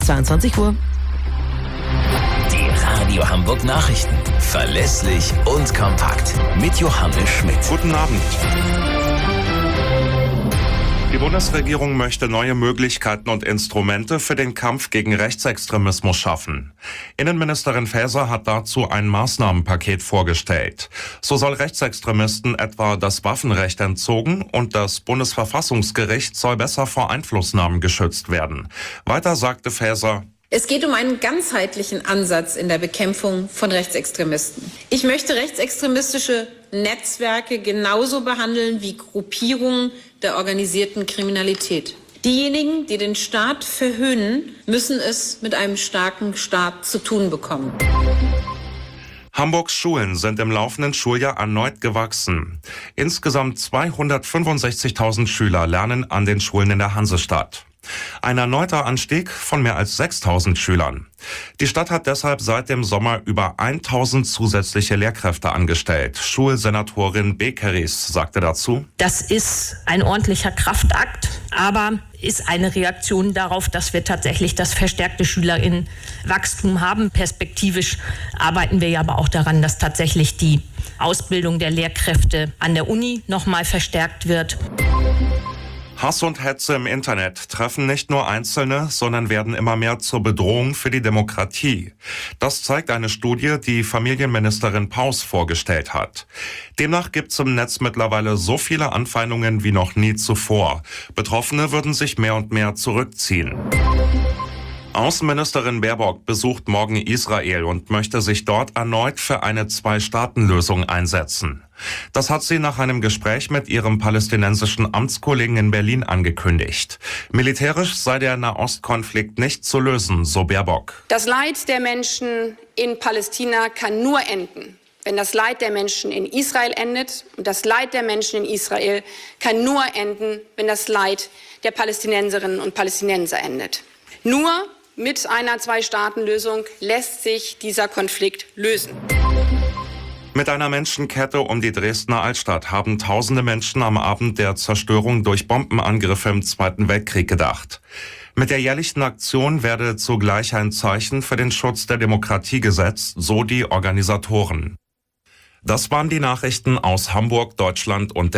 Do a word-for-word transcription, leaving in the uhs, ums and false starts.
zweiundzwanzig Uhr. Die Radio Hamburg Nachrichten. Verlässlich und kompakt. Mit Johannes Schmidt. Guten Abend. Die Bundesregierung möchte neue Möglichkeiten und Instrumente für den Kampf gegen Rechtsextremismus schaffen. Innenministerin Faeser hat dazu ein Maßnahmenpaket vorgestellt. So soll Rechtsextremisten etwa das Waffenrecht entzogen und das Bundesverfassungsgericht soll besser vor Einflussnahmen geschützt werden. Weiter sagte Faeser: Es geht um einen ganzheitlichen Ansatz in der Bekämpfung von Rechtsextremisten. Ich möchte rechtsextremistische Netzwerke genauso behandeln wie Gruppierungen der organisierten Kriminalität. Diejenigen, die den Staat verhöhnen, müssen es mit einem starken Staat zu tun bekommen. Hamburgs Schulen sind im laufenden Schuljahr erneut gewachsen. Insgesamt zweihundertfünfundsechzigtausend Schüler lernen an den Schulen in der Hansestadt. Ein erneuter Anstieg von mehr als sechstausend Schülern. Die Stadt hat deshalb seit dem Sommer über tausend zusätzliche Lehrkräfte angestellt. Schulsenatorin Bekeris sagte dazu: Das ist ein ordentlicher Kraftakt, aber ist eine Reaktion darauf, dass wir tatsächlich das verstärkte SchülerInnenwachstum haben. Perspektivisch arbeiten wir ja aber auch daran, dass tatsächlich die Ausbildung der Lehrkräfte an der Uni nochmal verstärkt wird. Hass und Hetze im Internet treffen nicht nur Einzelne, sondern werden immer mehr zur Bedrohung für die Demokratie. Das zeigt eine Studie, die Familienministerin Paus vorgestellt hat. Demnach gibt es im Netz mittlerweile so viele Anfeindungen wie noch nie zuvor. Betroffene würden sich mehr und mehr zurückziehen. Außenministerin Baerbock besucht morgen Israel und möchte sich dort erneut für eine Zwei-Staaten-Lösung einsetzen. Das hat sie nach einem Gespräch mit ihrem palästinensischen Amtskollegen in Berlin angekündigt. Militärisch sei der Nahostkonflikt nicht zu lösen, so Baerbock. Das Leid der Menschen in Palästina kann nur enden, wenn das Leid der Menschen in Israel endet. Und das Leid der Menschen in Israel kann nur enden, wenn das Leid der Palästinenserinnen und Palästinenser endet. Nur mit einer Zwei-Staaten-Lösung lässt sich dieser Konflikt lösen. Mit einer Menschenkette um die Dresdner Altstadt haben tausende Menschen am Abend der Zerstörung durch Bombenangriffe im Zweiten Weltkrieg gedacht. Mit der jährlichen Aktion werde zugleich ein Zeichen für den Schutz der Demokratie gesetzt, so die Organisatoren. Das waren die Nachrichten aus Hamburg, Deutschland und der